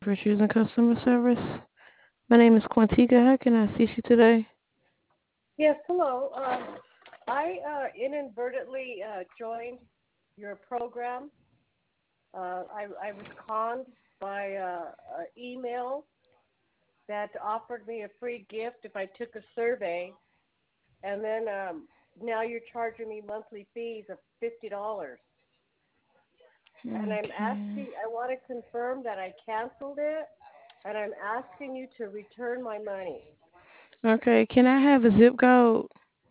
For choosing customer service. My name is Quantica. How can I assist you today? Yes, hello. I inadvertently joined your program. I was conned by an email that offered me a free gift if I took a survey, and then now you're charging me monthly fees of $50. And Okay. I want to confirm that I canceled it, and I'm asking you to return my money. Okay. Can I have a zip code?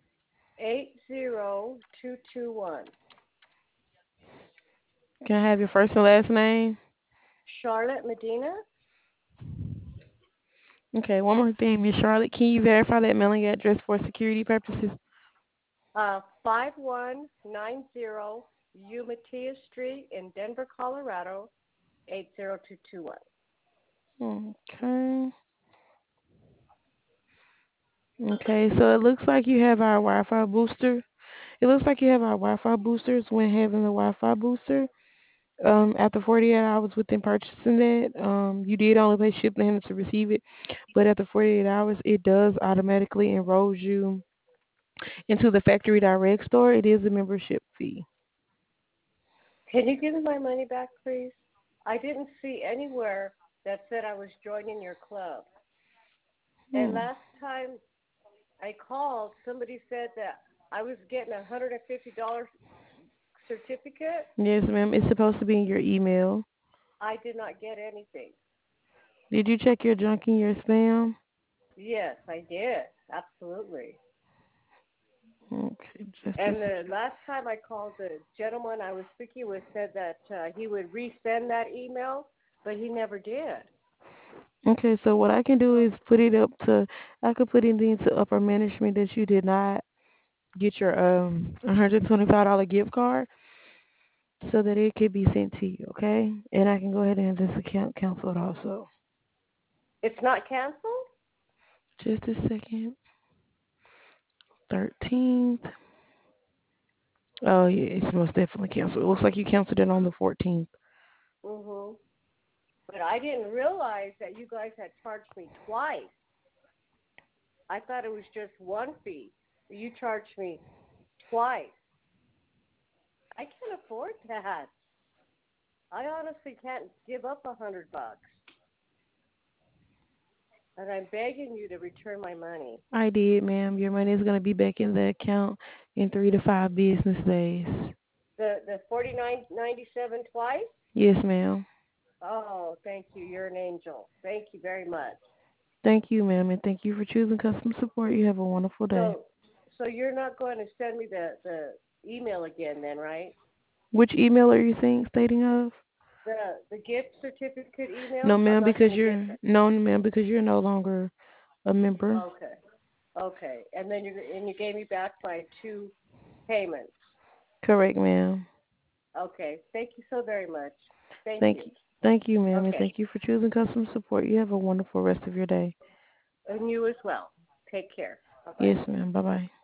80221. Can I have your first and last name? Charlotte Medina. Okay. One more thing, Miss Charlotte. Can you verify that mailing address for security purposes? 5190 Umatilla Street in Denver, Colorado, 80221. Okay. Okay. So it looks like you have our Wi-Fi booster. It looks like you have our Wi-Fi boosters when having the Wi-Fi booster. After 48 hours within purchasing that, you did only pay shipping and to receive it, but after 48 hours, it does automatically enroll you into the factory direct store. It is a membership fee. Can you give me my money back, please? I didn't see anywhere that said I was joining your club. And Hmm. last time I called, somebody said that I was getting a $150 certificate. Yes, ma'am. It's supposed to be in your email. I did not get anything. Did you check your junk and your spam? Yes, I did. Absolutely. Okay, just a And the second. last time I called, the gentleman I was speaking with said that he would resend that email, but he never did. Okay, so what I can do So is I could put it into upper management that you did not get your $125 gift card so that it could be sent to you, okay? And I can go ahead and this account cancel it also. it's not canceled? Just a second. 13th. Oh yeah, it's most definitely canceled. It looks like you canceled it on the 14th. Mm-hmm. But I didn't realize that you guys had charged me twice. I thought it was just one fee. You charged me twice. I can't afford that. I honestly can't give up $100. And I'm begging you to return my money. I did, ma'am. Your money is gonna be back in the account in 3 to 5 business days. The 49.97 twice? Yes, ma'am. Oh, thank you. You're an angel. Thank you very much. Thank you, ma'am, and thank you for choosing customer support. You have a wonderful day. So, so you're not going to send me the email again, then, right? Which email are you saying stating of? The gift certificate email. No, I'm ma'am, not going because to get you're that. no, ma'am, because you're no longer a member. Okay, okay. And then you gave me back my two payments. Correct, ma'am. Okay. Thank you so very much. Thank Thank you. you. Thank you, ma'am, and Okay. thank you for choosing customer support. You have a wonderful rest of your day. And you as well. Take care. Bye bye. Yes, ma'am. Bye bye.